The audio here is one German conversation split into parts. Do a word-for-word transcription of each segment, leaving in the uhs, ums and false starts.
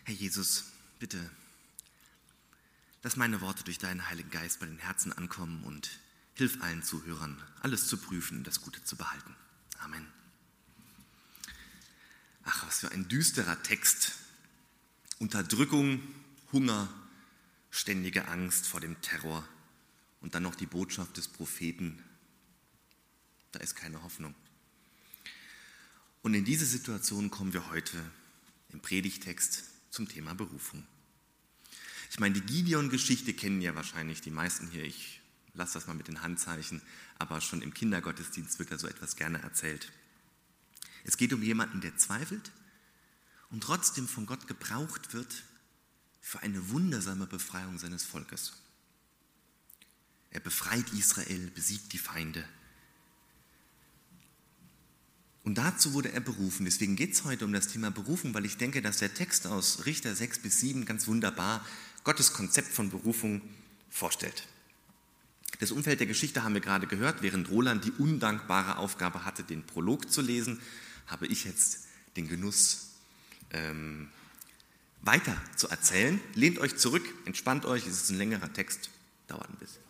Herr Jesus, bitte, lass meine Worte durch deinen Heiligen Geist bei den Herzen ankommen und hilf allen Zuhörern, alles zu prüfen und das Gute zu behalten. Amen. Ach, was für ein düsterer Text. Unterdrückung, Hunger, ständige Angst vor dem Terror und dann noch die Botschaft des Propheten. Da ist keine Hoffnung. Und in diese Situation kommen wir heute im Predigtext zum Thema Berufung. Ich meine, die Gideon-Geschichte kennen ja wahrscheinlich die meisten hier. Ich lasse das mal mit den Handzeichen, aber schon im Kindergottesdienst wird da so etwas gerne erzählt. Es geht um jemanden, der zweifelt und trotzdem von Gott gebraucht wird für eine wundersame Befreiung seines Volkes. Er befreit Israel, besiegt die Feinde. Und dazu wurde er berufen. Deswegen geht es heute um das Thema Berufung, weil ich denke, dass der Text aus Richter sechs bis sieben ganz wunderbar Gottes Konzept von Berufung vorstellt. Das Umfeld der Geschichte haben wir gerade gehört. Während Roland die undankbare Aufgabe hatte, den Prolog zu lesen, habe ich jetzt den Genuss, ähm, weiter zu erzählen. Lehnt euch zurück, entspannt euch, es ist ein längerer Text, dauert ein bisschen.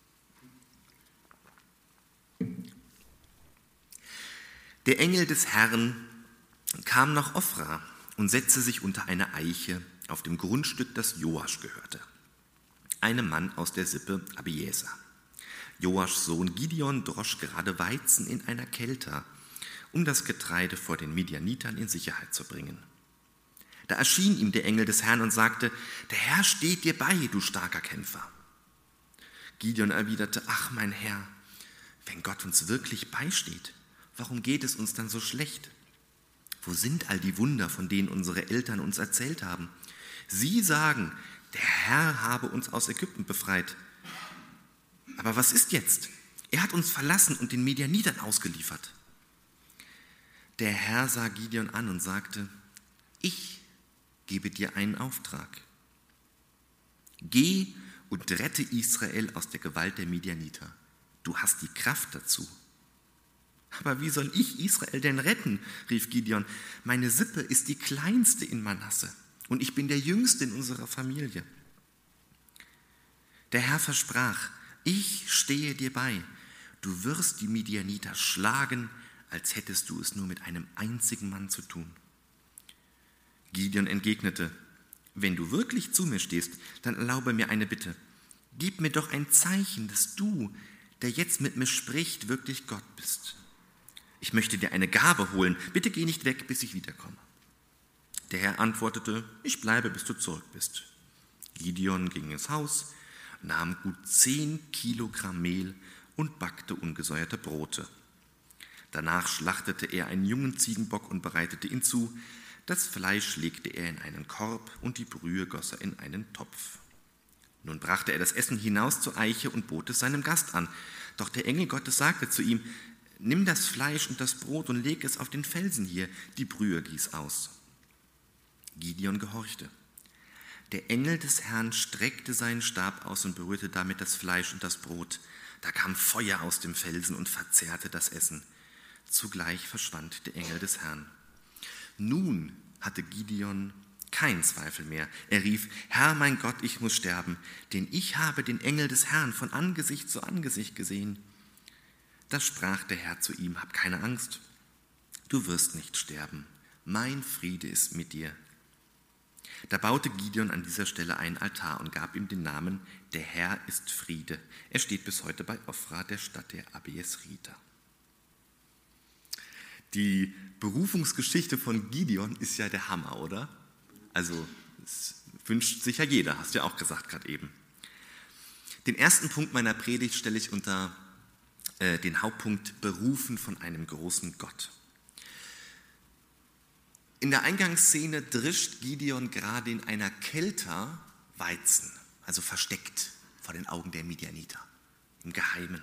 Der Engel des Herrn kam nach Ofra und setzte sich unter eine Eiche auf dem Grundstück, das Joasch gehörte, einem Mann aus der Sippe Abieser. Joaschs Sohn Gideon drosch gerade Weizen in einer Kelter, um das Getreide vor den Midianitern in Sicherheit zu bringen. Da erschien ihm der Engel des Herrn und sagte: Der Herr steht dir bei, du starker Kämpfer. Gideon erwiderte: Ach, mein Herr, wenn Gott uns wirklich beisteht, warum geht es uns dann so schlecht? Wo sind all die Wunder, von denen unsere Eltern uns erzählt haben? Sie sagen, der Herr habe uns aus Ägypten befreit. Aber was ist jetzt? Er hat uns verlassen und den Midianitern ausgeliefert. Der Herr sah Gideon an und sagte: Ich gebe dir einen Auftrag. Geh und rette Israel aus der Gewalt der Midianiter. Du hast die Kraft dazu. Aber wie soll ich Israel denn retten? Rief Gideon. Meine Sippe ist die kleinste in Manasse und ich bin der Jüngste in unserer Familie. Der Herr versprach: Ich stehe dir bei. Du wirst die Midianiter schlagen, als hättest du es nur mit einem einzigen Mann zu tun. Gideon entgegnete: Wenn du wirklich zu mir stehst, dann erlaube mir eine Bitte. Gib mir doch ein Zeichen, dass du, der jetzt mit mir spricht, wirklich Gott bist. Ich möchte dir eine Gabe holen. Bitte geh nicht weg, bis ich wiederkomme. Der Herr antwortete: Ich bleibe, bis du zurück bist. Gideon ging ins Haus, nahm gut zehn Kilogramm Mehl und backte ungesäuerte Brote. Danach schlachtete er einen jungen Ziegenbock und bereitete ihn zu. Das Fleisch legte er in einen Korb und die Brühe goss er in einen Topf. Nun brachte er das Essen hinaus zur Eiche und bot es seinem Gast an. Doch der Engel Gottes sagte zu ihm: Nimm das Fleisch und das Brot und leg es auf den Felsen hier, die Brühe gieß aus. Gideon gehorchte. Der Engel des Herrn streckte seinen Stab aus und berührte damit das Fleisch und das Brot. Da kam Feuer aus dem Felsen und verzehrte das Essen. Zugleich verschwand der Engel des Herrn. Nun hatte Gideon keinen Zweifel mehr. Er rief: Herr, mein Gott, ich muss sterben, denn ich habe den Engel des Herrn von Angesicht zu Angesicht gesehen. Da sprach der Herr zu ihm: Hab keine Angst, du wirst nicht sterben. Mein Friede ist mit dir. Da baute Gideon an dieser Stelle einen Altar und gab ihm den Namen: Der Herr ist Friede. Er steht bis heute bei Ofra, der Stadt der Abiesriter. Die Berufungsgeschichte von Gideon ist ja der Hammer, oder? Also, das wünscht sich ja jeder, hast du ja auch gesagt gerade eben. Den ersten Punkt meiner Predigt stelle ich unter äh, den Hauptpunkt Berufen von einem großen Gott. In der Eingangsszene drischt Gideon gerade in einer Kelter Weizen, also versteckt vor den Augen der Midianiter, im Geheimen.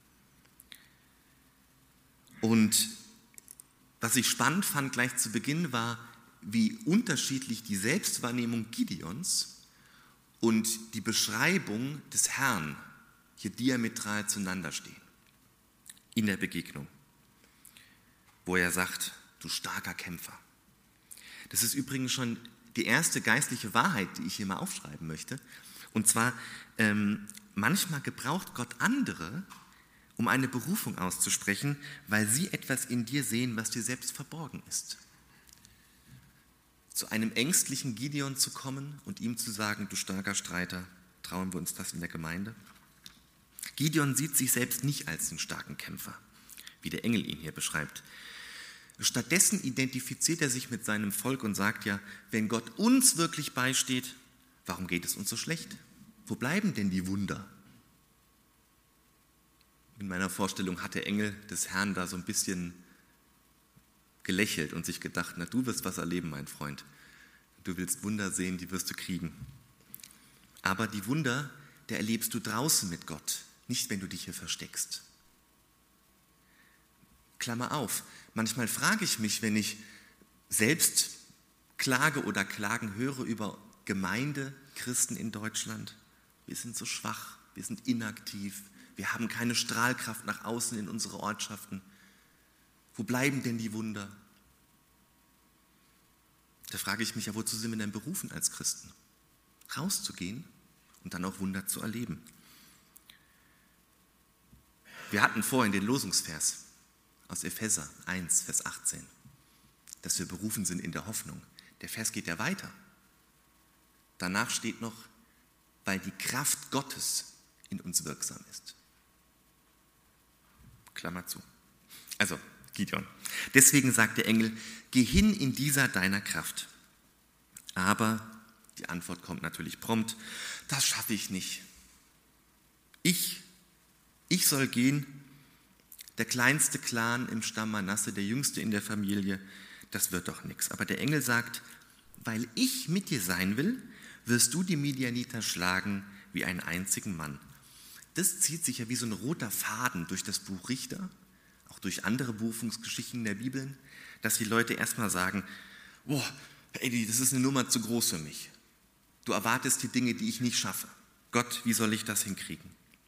Und was ich spannend fand gleich zu Beginn war, wie unterschiedlich die Selbstwahrnehmung Gideons und die Beschreibung des Herrn hier diametral zueinander stehen. In der Begegnung, wo er sagt: Du starker Kämpfer. Das ist übrigens schon die erste geistliche Wahrheit, die ich hier mal aufschreiben möchte. Und zwar, ähm, manchmal gebraucht Gott andere, um eine Berufung auszusprechen, weil sie etwas in dir sehen, was dir selbst verborgen ist. Zu einem ängstlichen Gideon zu kommen und ihm zu sagen, du starker Streiter, trauen wir uns das in der Gemeinde? Gideon sieht sich selbst nicht als den starken Kämpfer, wie der Engel ihn hier beschreibt. Stattdessen identifiziert er sich mit seinem Volk und sagt ja, wenn Gott uns wirklich beisteht, warum geht es uns so schlecht? Wo bleiben denn die Wunder? In meiner Vorstellung hat der Engel des Herrn da so ein bisschen gelächelt und sich gedacht, na du wirst was erleben, mein Freund. Du willst Wunder sehen, die wirst du kriegen. Aber die Wunder, der erlebst du draußen mit Gott, nicht wenn du dich hier versteckst. Klammer auf, manchmal frage ich mich, wenn ich selbst klage oder Klagen höre über Gemeindechristen in Deutschland, wir sind so schwach, wir sind inaktiv, wir haben keine Strahlkraft nach außen in unsere Ortschaften. Wo bleiben denn die Wunder? Da frage ich mich ja, wozu sind wir denn berufen als Christen? Rauszugehen und dann auch Wunder zu erleben. Wir hatten vorhin den Losungsvers aus Epheser eins, Vers achtzehn, dass wir berufen sind in der Hoffnung. Der Vers geht ja weiter. Danach steht noch, weil die Kraft Gottes in uns wirksam ist. Klammer zu. Also, Gideon. Deswegen sagt der Engel, geh hin in dieser deiner Kraft. Aber die Antwort kommt natürlich prompt, das schaffe ich nicht. Ich, ich soll gehen, der kleinste Clan im Stamm Manasse, der jüngste in der Familie, das wird doch nichts. Aber der Engel sagt, weil ich mit dir sein will, wirst du die Midianiter schlagen wie einen einzigen Mann. Das zieht sich ja wie so ein roter Faden durch das Buch Richter, auch durch andere Berufungsgeschichten der Bibel, dass die Leute erstmal sagen, boah, Eddie, das ist eine Nummer zu groß für mich. Du erwartest die Dinge, die ich nicht schaffe. Gott, wie soll ich das hinkriegen?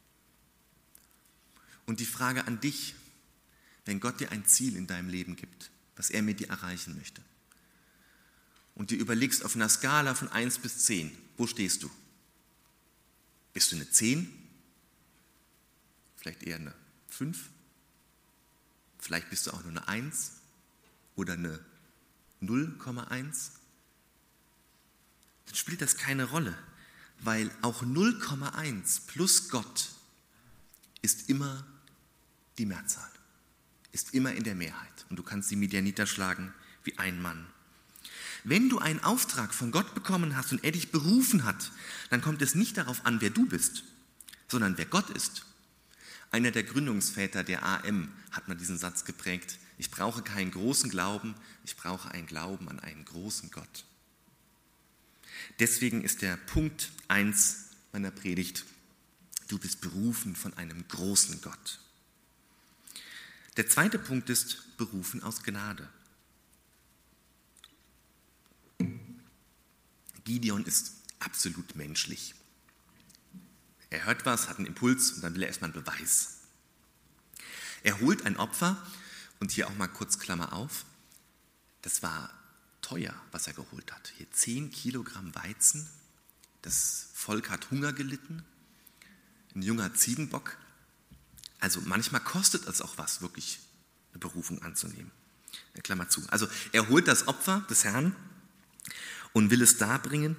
Und die Frage an dich, wenn Gott dir ein Ziel in deinem Leben gibt, was er mit dir erreichen möchte, und du überlegst auf einer Skala von eins bis zehn, wo stehst du? Bist du eine zehn? Vielleicht eher eine fünf? Vielleicht bist du auch nur eine eins oder eine null Komma eins? Dann spielt das keine Rolle, weil auch null Komma eins plus Gott ist immer die Mehrzahl, ist immer in der Mehrheit. Und du kannst die Midianiter schlagen wie ein Mann. Wenn du einen Auftrag von Gott bekommen hast und er dich berufen hat, dann kommt es nicht darauf an, wer du bist, sondern wer Gott ist. Einer der Gründungsväter der A M hat mal diesen Satz geprägt, ich brauche keinen großen Glauben, ich brauche einen Glauben an einen großen Gott. Deswegen ist der Punkt eins meiner Predigt, du bist berufen von einem großen Gott. Der zweite Punkt ist berufen aus Gnade. Gideon ist absolut menschlich. Er hört was, hat einen Impuls und dann will er erstmal einen Beweis. Er holt ein Opfer und hier auch mal kurz Klammer auf, das war teuer, was er geholt hat. Hier zehn Kilogramm Weizen, das Volk hat Hunger gelitten, ein junger Ziegenbock. Also manchmal kostet es auch was, wirklich eine Berufung anzunehmen. Klammer zu. Also er holt das Opfer des Herrn und will es darbringen,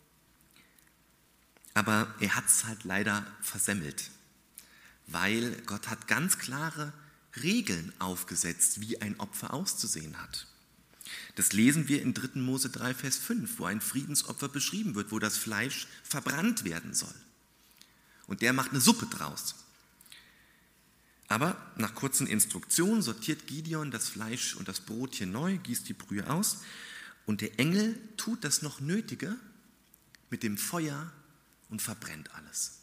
aber er hat es halt leider versemmelt, weil Gott hat ganz klare Regeln aufgesetzt, wie ein Opfer auszusehen hat. Das lesen wir in dritter Mose drei, Vers fünf, wo ein Friedensopfer beschrieben wird, wo das Fleisch verbrannt werden soll. Und der macht eine Suppe draus. Aber nach kurzen Instruktionen sortiert Gideon das Fleisch und das Brot hier neu, gießt die Brühe aus und der Engel tut das noch Nötige mit dem Feuer und verbrennt alles.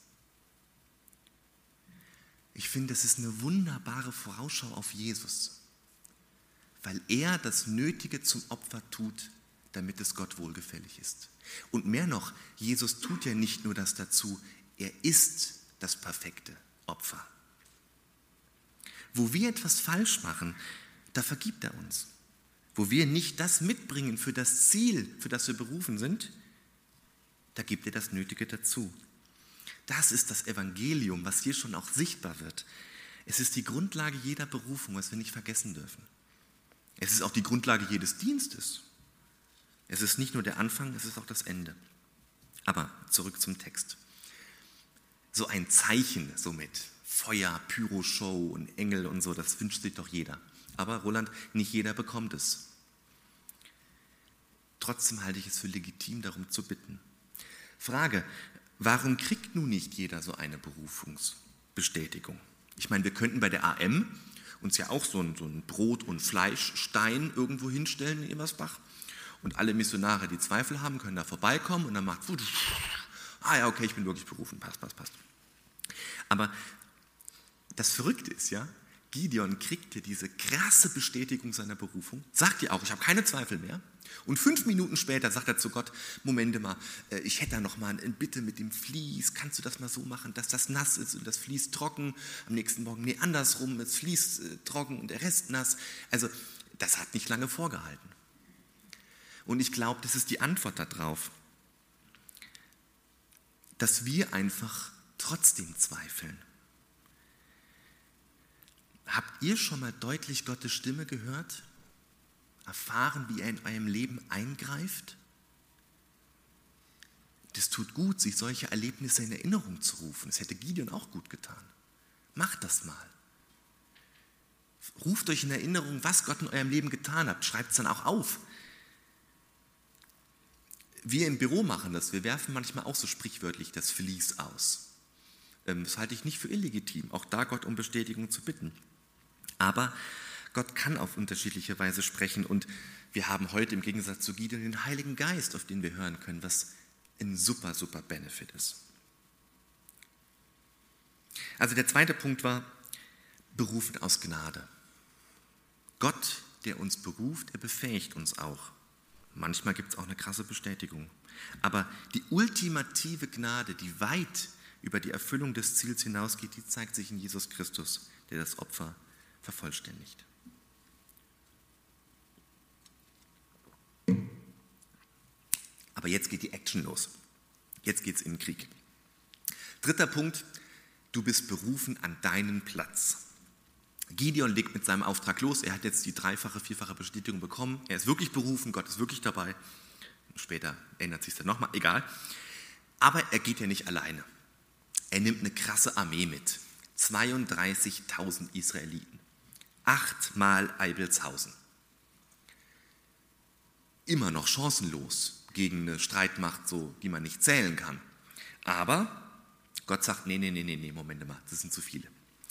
Ich finde, das ist eine wunderbare Vorausschau auf Jesus, weil er das Nötige zum Opfer tut, damit es Gott wohlgefällig ist. Und mehr noch, Jesus tut ja nicht nur das dazu, er ist das perfekte Opfer. Wo wir etwas falsch machen, da vergibt er uns. wo wir nicht das mitbringen für das Ziel, für das wir berufen sind, da gibt er das Nötige dazu. Das ist das Evangelium, was hier schon auch sichtbar wird. Es ist die Grundlage jeder Berufung, was wir nicht vergessen dürfen. Es ist auch die Grundlage jedes Dienstes. Es ist nicht nur der Anfang, es ist auch das Ende. Aber zurück zum Text. So ein Zeichen, so mit Feuer, Pyroshow und Engel und so, das wünscht sich doch jeder. Aber Roland, nicht jeder bekommt es. Trotzdem halte ich es für legitim, darum zu bitten. Frage, warum kriegt nun nicht jeder so eine Berufungsbestätigung? Ich meine, wir könnten bei der A M uns ja auch so einen, so einen Brot- und Fleischstein irgendwo hinstellen in Ebersbach und alle Missionare, die Zweifel haben, können da vorbeikommen und dann macht es, ah ja, okay, ich bin wirklich berufen, passt, passt, passt. Aber das Verrückte ist ja, Gideon kriegte diese krasse Bestätigung seiner Berufung, sagt ihr auch, ich habe keine Zweifel mehr. Und fünf Minuten später sagt er zu Gott, Momente mal, ich hätte da noch mal eine Bitte mit dem Vlies, kannst du das mal so machen, dass das nass ist und das Vlies trocken, am nächsten Morgen, nee, andersrum, das Vlies trocken und der Rest nass. Also das hat nicht lange vorgehalten. Und ich glaube, das ist die Antwort darauf, dass wir einfach trotzdem zweifeln. Habt ihr schon mal deutlich Gottes Stimme gehört? Erfahren, wie er in eurem Leben eingreift? Das tut gut, sich solche Erlebnisse in Erinnerung zu rufen. Das hätte Gideon auch gut getan. Macht das mal. Ruft euch in Erinnerung, was Gott in eurem Leben getan hat. Schreibt es dann auch auf. Wir im Büro machen das. Wir werfen manchmal auch so sprichwörtlich das Vlies aus. Das halte ich nicht für illegitim, auch da Gott um Bestätigung zu bitten. Aber Gott kann auf unterschiedliche Weise sprechen und wir haben heute im Gegensatz zu Gideon den Heiligen Geist, auf den wir hören können, was ein super, super Benefit ist. Also der zweite Punkt war, berufen aus Gnade. Gott, der uns beruft, er befähigt uns auch. Manchmal gibt es auch eine krasse Bestätigung. Aber die ultimative Gnade, die weit über die Erfüllung des Ziels hinausgeht, die zeigt sich in Jesus Christus, der das Opfer vervollständigt. Aber jetzt geht die Action los. Jetzt geht es in den Krieg. Dritter Punkt, du bist berufen an deinen Platz. Gideon legt mit seinem Auftrag los. Er hat jetzt die dreifache, vierfache Bestätigung bekommen. Er ist wirklich berufen, Gott ist wirklich dabei. Später ändert sich das nochmal, egal. Aber er geht ja nicht alleine. Er nimmt eine krasse Armee mit. zweiunddreißigtausend Israeliten. Achtmal Eibelshausen. Immer noch chancenlos gegen eine Streitmacht, so, die man nicht zählen kann. Aber Gott sagt, nee, nee, nee, nee, nee, Moment mal, das sind zu viele.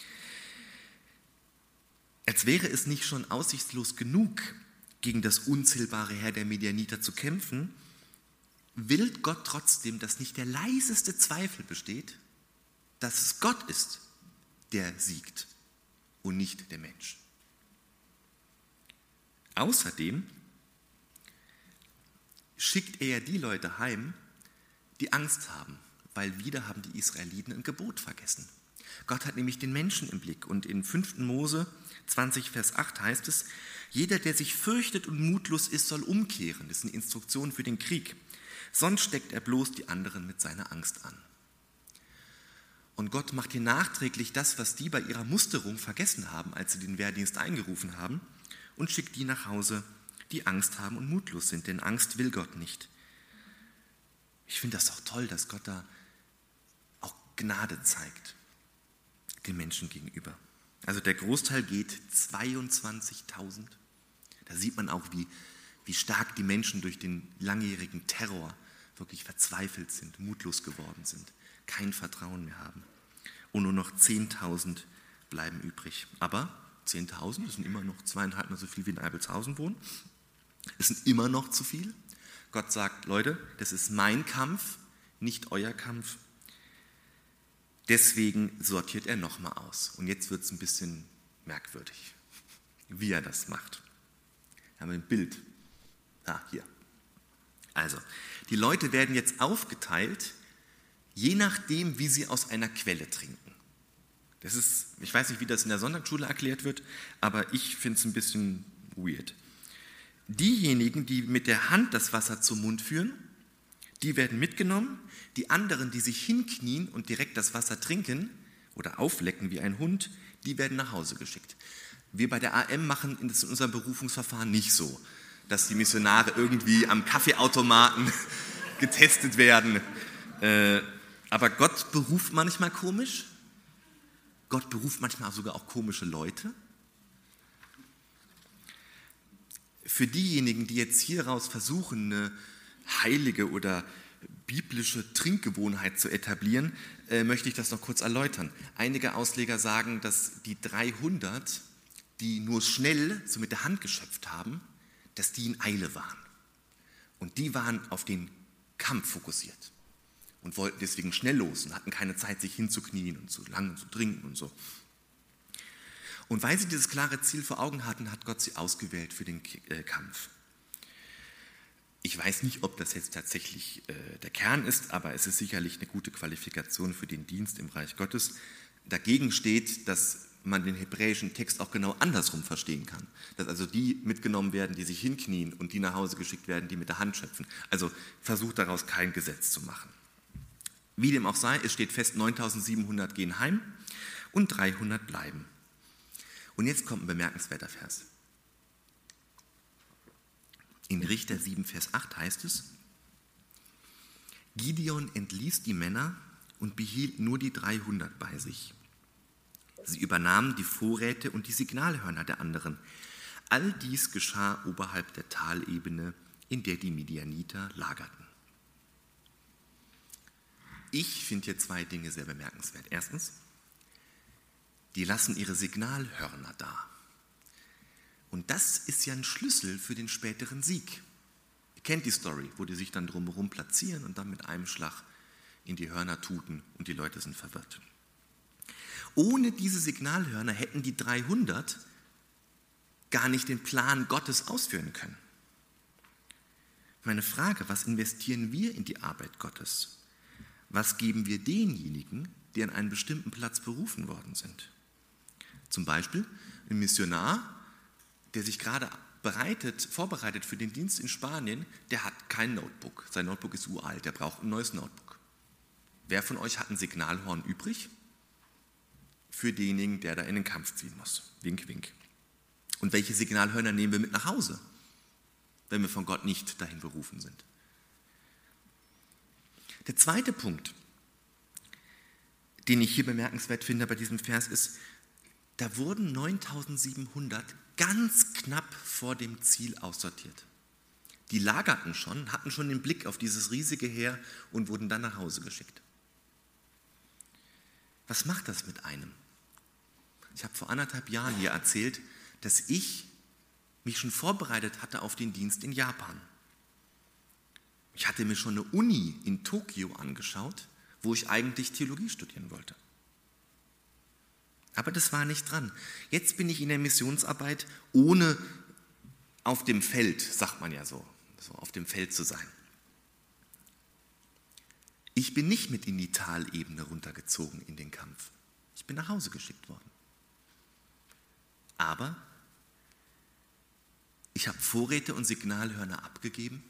Als wäre es nicht schon aussichtslos genug, gegen das unzählbare Heer der Midianiter zu kämpfen, will Gott trotzdem, dass nicht der leiseste Zweifel besteht, dass es Gott ist, der siegt und nicht der Mensch. Außerdem schickt er ja die Leute heim, die Angst haben, weil wieder haben die Israeliten ein Gebot vergessen. Gott hat nämlich den Menschen im Blick und in fünften Mose zwanzig, Vers acht heißt es, jeder, der sich fürchtet und mutlos ist, soll umkehren. Das ist eine Instruktion für den Krieg. Sonst steckt er bloß die anderen mit seiner Angst an. Und Gott macht hier nachträglich das, was die bei ihrer Musterung vergessen haben, als sie den Wehrdienst eingerufen haben, und schickt die nach Hause, die Angst haben und mutlos sind, denn Angst will Gott nicht. Ich finde das auch toll, dass Gott da auch Gnade zeigt, den Menschen gegenüber. Also der Großteil geht, zweiundzwanzigtausend. Da sieht man auch, wie, wie stark die Menschen durch den langjährigen Terror wirklich verzweifelt sind, mutlos geworden sind, kein Vertrauen mehr haben. Und nur noch zehntausend bleiben übrig. Aber zehntausend, das sind immer noch zweieinhalb Mal so viel wie in Eibelshausen wohnen. Das sind immer noch zu viel. Gott sagt, Leute, das ist mein Kampf, nicht euer Kampf. Deswegen sortiert er nochmal aus. Und jetzt wird es ein bisschen merkwürdig, wie er das macht. Wir haben ein Bild. Ah, hier. Also, die Leute werden jetzt aufgeteilt, je nachdem, wie sie aus einer Quelle trinken. Das ist, ich weiß nicht, wie das in der Sonntagsschule erklärt wird, aber ich finde es ein bisschen weird. diejenigen, die mit der Hand das Wasser zum Mund führen, die werden mitgenommen. Die anderen, die sich hinknien und direkt das Wasser trinken oder auflecken wie ein Hund, die werden nach Hause geschickt. Wir bei der A M machen in unserem Berufungsverfahren nicht so, dass die Missionare irgendwie am Kaffeeautomaten getestet werden. Aber Gott beruft manchmal komisch. Gott beruft manchmal sogar auch komische Leute. Für diejenigen, die jetzt hieraus versuchen, eine heilige oder biblische Trinkgewohnheit zu etablieren, äh, möchte ich das noch kurz erläutern. Einige Ausleger sagen, dass die dreihundert, die nur schnell so mit der Hand geschöpft haben, dass die in Eile waren. Und die waren auf den Kampf fokussiert und wollten deswegen schnell los und hatten keine Zeit, sich hinzuknien und zu lang zu trinken und so. Und weil sie dieses klare Ziel vor Augen hatten, hat Gott sie ausgewählt für den äh, Kampf. Ich weiß nicht, ob das jetzt tatsächlich äh, der Kern ist, aber es ist sicherlich eine gute Qualifikation für den Dienst im Reich Gottes. Dagegen steht, dass man den hebräischen Text auch genau andersrum verstehen kann. Dass also die mitgenommen werden, die sich hinknien und die nach Hause geschickt werden, die mit der Hand schöpfen. Also versucht daraus kein Gesetz zu machen. Wie dem auch sei, es steht fest, neuntausendsiebenhundert gehen heim und dreihundert bleiben. Und jetzt kommt ein bemerkenswerter Vers. In Richter sieben, Vers acht heißt es: Gideon entließ die Männer und behielt nur die dreihundert bei sich. Sie übernahmen die Vorräte und die Signalhörner der anderen. All dies geschah oberhalb der Talebene, in der die Midianiter lagerten. Ich finde hier zwei Dinge sehr bemerkenswert. Erstens, die lassen ihre Signalhörner da. Und das ist ja ein Schlüssel für den späteren Sieg. Ihr kennt die Story, wo die sich dann drumherum platzieren und dann mit einem Schlag in die Hörner tuten und die Leute sind verwirrt. Ohne diese Signalhörner hätten die dreihundert gar nicht den Plan Gottes ausführen können. Meine Frage, was investieren wir in die Arbeit Gottes? Was geben wir denjenigen, die an einen bestimmten Platz berufen worden sind? Zum Beispiel ein Missionar, der sich gerade bereitet, vorbereitet für den Dienst in Spanien, der hat kein Notebook. Sein Notebook ist uralt, der braucht ein neues Notebook. Wer von euch hat ein Signalhorn übrig? Für denjenigen, der da in den Kampf ziehen muss. Wink, wink. Und welche Signalhörner nehmen wir mit nach Hause, wenn wir von Gott nicht dahin berufen sind? Der zweite Punkt, den ich hier bemerkenswert finde bei diesem Vers, ist, da wurden neuntausendsiebenhundert ganz knapp vor dem Ziel aussortiert. Die lagerten schon, hatten schon den Blick auf dieses riesige Heer und wurden dann nach Hause geschickt. Was macht das mit einem? Ich habe vor anderthalb Jahren hier erzählt, dass ich mich schon vorbereitet hatte auf den Dienst in Japan. Ich hatte mir schon eine Uni in Tokio angeschaut, wo ich eigentlich Theologie studieren wollte. Aber das war nicht dran. Jetzt bin ich in der Missionsarbeit, ohne auf dem Feld, sagt man ja so, so auf dem Feld zu sein. Ich bin nicht mit in die Talebene runtergezogen in den Kampf. Ich bin nach Hause geschickt worden. Aber ich habe Vorräte und Signalhörner abgegeben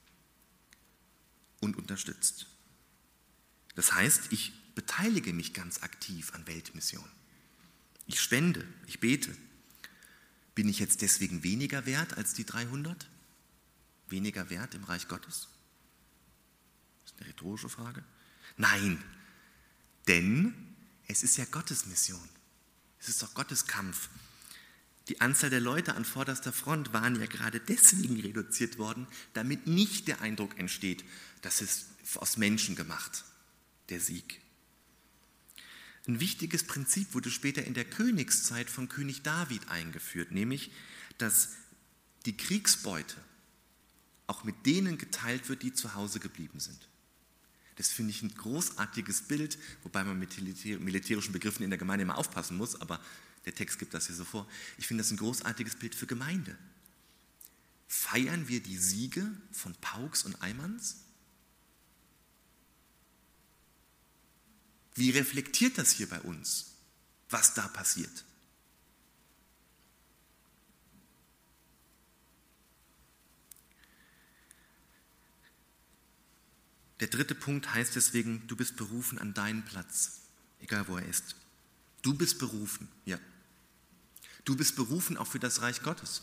und unterstützt. Das heißt, ich beteilige mich ganz aktiv an Weltmission. Ich spende, ich bete. Bin ich jetzt deswegen weniger wert als die dreihundert? Weniger wert im Reich Gottes? Das ist eine rhetorische Frage. Nein, denn es ist ja Gottes Mission. Es ist doch Gottes Kampf. Die Anzahl der Leute an vorderster Front waren ja gerade deswegen reduziert worden, damit nicht der Eindruck entsteht, das ist aus Menschen gemacht, der Sieg. Ein wichtiges Prinzip wurde später in der Königszeit von König David eingeführt, nämlich, dass die Kriegsbeute auch mit denen geteilt wird, die zu Hause geblieben sind. Das finde ich ein großartiges Bild, wobei man mit militärischen Begriffen in der Gemeinde immer aufpassen muss, aber der Text gibt das hier so vor. Ich finde das ein großartiges Bild für Gemeinde. Feiern wir die Siege von Pauks und Eimanns? Wie reflektiert das hier bei uns, was da passiert? Der dritte Punkt heißt deswegen, du bist berufen an deinen Platz, egal wo er ist. Du bist berufen, ja. Du bist berufen auch für das Reich Gottes.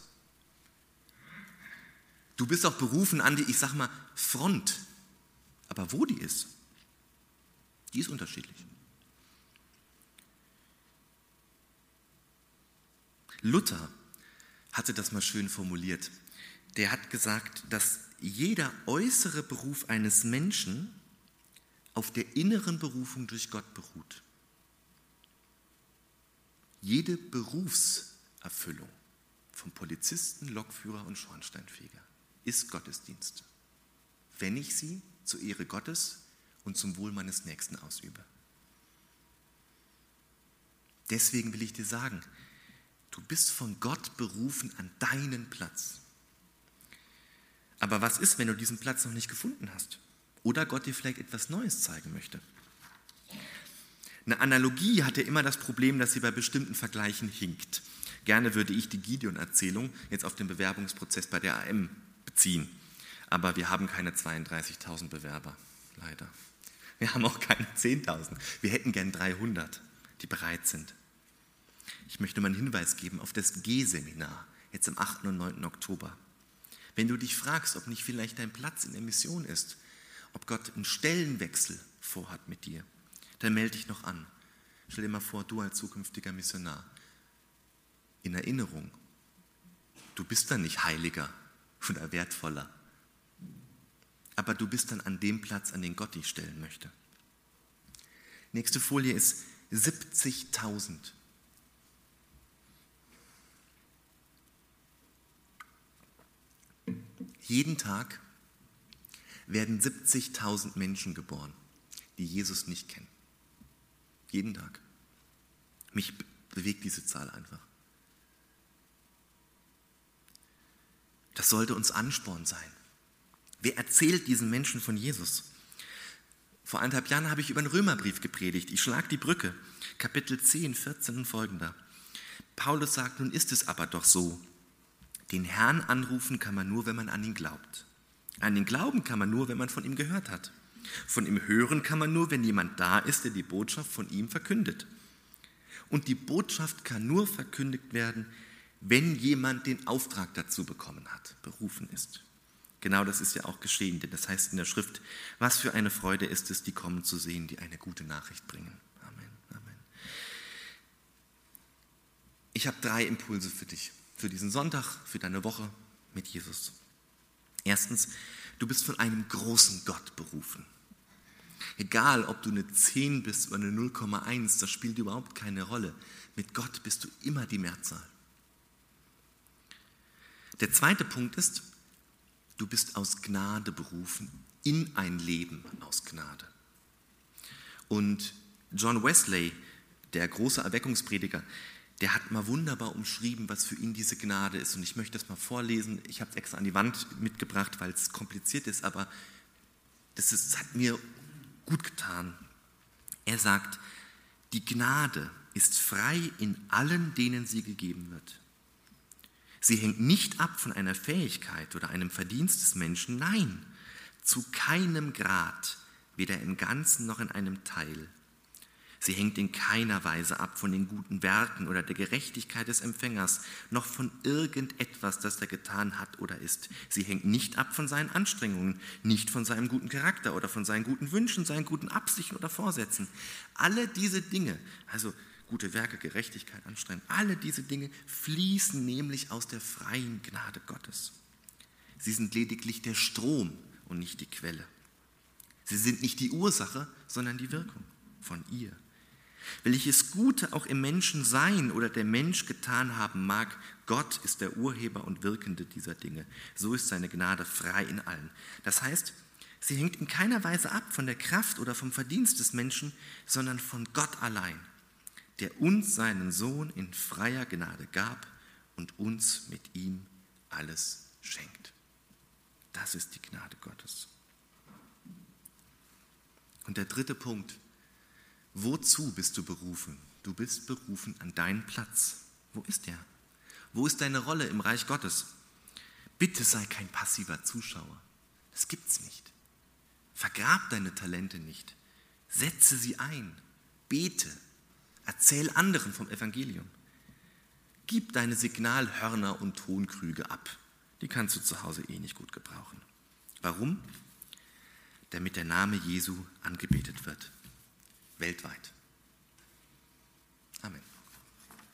Du bist auch berufen an die, ich sag mal, Front. Aber wo die ist, die ist unterschiedlich. Luther hatte das mal schön formuliert. Der hat gesagt, dass jeder äußere Beruf eines Menschen auf der inneren Berufung durch Gott beruht. Jede Berufserfüllung vom Polizisten, Lokführer und Schornsteinfeger ist Gottesdienst, wenn ich sie zur Ehre Gottes und zum Wohl meines Nächsten ausübe. Deswegen will ich dir sagen, du bist von Gott berufen an deinen Platz. Aber was ist, wenn du diesen Platz noch nicht gefunden hast? Oder Gott dir vielleicht etwas Neues zeigen möchte? Eine Analogie hat ja immer das Problem, dass sie bei bestimmten Vergleichen hinkt. Gerne würde ich die Gideon-Erzählung jetzt auf den Bewerbungsprozess bei der A M beziehen. Aber wir haben keine zweiunddreißigtausend Bewerber, leider. Wir haben auch keine zehntausend. Wir hätten gern dreihundert, die bereit sind. Ich möchte mal einen Hinweis geben auf das G-Seminar, jetzt am achten und neunten Oktober. Wenn du dich fragst, ob nicht vielleicht dein Platz in der Mission ist, ob Gott einen Stellenwechsel vorhat mit dir, dann melde dich noch an. Stell dir mal vor, du als zukünftiger Missionar, in Erinnerung, du bist dann nicht heiliger oder wertvoller, aber du bist dann an dem Platz, an den Gott dich stellen möchte. Nächste Folie ist siebzigtausend. Jeden Tag werden siebzigtausend Menschen geboren, die Jesus nicht kennen. Jeden Tag. Mich bewegt diese Zahl einfach. Das sollte uns Ansporn sein. Wer erzählt diesen Menschen von Jesus? Vor anderthalb Jahren habe ich über den Römerbrief gepredigt. Ich schlage die Brücke. Kapitel zehn, vierzehn und folgender. Paulus sagt, nun ist es aber doch so, den Herrn anrufen kann man nur, wenn man an ihn glaubt. An ihn glauben kann man nur, wenn man von ihm gehört hat. Von ihm hören kann man nur, wenn jemand da ist, der die Botschaft von ihm verkündet. Und die Botschaft kann nur verkündigt werden, wenn jemand den Auftrag dazu bekommen hat, berufen ist. Genau das ist ja auch geschehen, denn das heißt in der Schrift, was für eine Freude ist es, die kommen zu sehen, die eine gute Nachricht bringen. Amen, Amen. Ich habe drei Impulse für dich, für diesen Sonntag, für deine Woche mit Jesus. Erstens, du bist von einem großen Gott berufen. Egal, ob du eine zehn bist oder eine null Komma eins, das spielt überhaupt keine Rolle. Mit Gott bist du immer die Mehrzahl. Der zweite Punkt ist, du bist aus Gnade berufen, in ein Leben aus Gnade. Und John Wesley, der große Erweckungsprediger, der hat mal wunderbar umschrieben, was für ihn diese Gnade ist. Und ich möchte das mal vorlesen. Ich habe es extra an die Wand mitgebracht, weil es kompliziert ist, aber das ist, hat mir gut getan. Er sagt, die Gnade ist frei in allen, denen sie gegeben wird. Sie hängt nicht ab von einer Fähigkeit oder einem Verdienst des Menschen, nein, zu keinem Grad, weder im Ganzen noch in einem Teil. Sie hängt in keiner Weise ab von den guten Werken oder der Gerechtigkeit des Empfängers, noch von irgendetwas, das er getan hat oder ist. Sie hängt nicht ab von seinen Anstrengungen, nicht von seinem guten Charakter oder von seinen guten Wünschen, seinen guten Absichten oder Vorsätzen. Alle diese Dinge, also gute Werke, Gerechtigkeit, Anstrengung, alle diese Dinge fließen nämlich aus der freien Gnade Gottes. Sie sind lediglich der Strom und nicht die Quelle. Sie sind nicht die Ursache, sondern die Wirkung von ihr. Welches Gute auch im Menschen sein oder der Mensch getan haben mag, Gott ist der Urheber und Wirkende dieser Dinge. So ist seine Gnade frei in allen. Das heißt, sie hängt in keiner Weise ab von der Kraft oder vom Verdienst des Menschen, sondern von Gott allein, der uns seinen Sohn in freier Gnade gab und uns mit ihm alles schenkt. Das ist die Gnade Gottes. Und der dritte Punkt: Wozu bist du berufen? Du bist berufen an deinen Platz. Wo ist der? Wo ist deine Rolle im Reich Gottes? Bitte sei kein passiver Zuschauer. Das gibt's nicht. Vergrab deine Talente nicht. Setze sie ein. Bete. Erzähl anderen vom Evangelium. Gib deine Signalhörner und Tonkrüge ab. Die kannst du zu Hause eh nicht gut gebrauchen. Warum? Damit der Name Jesu angebetet wird. Weltweit. Amen.